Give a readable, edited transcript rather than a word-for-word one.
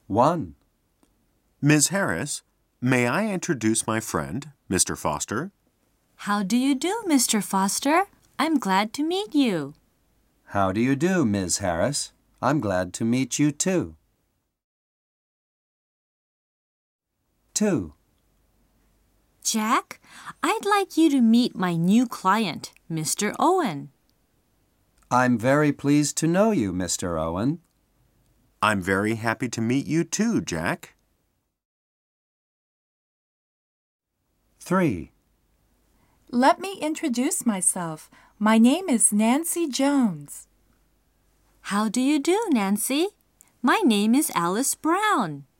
1. Ms. Harris, may I introduce my friend, Mr. Foster? How do you do, Mr. Foster? I'm glad to meet you. How do you do, Ms. Harris? I'm glad to meet you too. 2. Jack, I'd like you to meet my new client, Mr. Owen. I'm very pleased to know you, Mr. Owen. I'm very happy to meet you too, Jack. 3. Let me introduce myself. My name is Nancy Jones. How do you do, Nancy? My name is Alice Brown.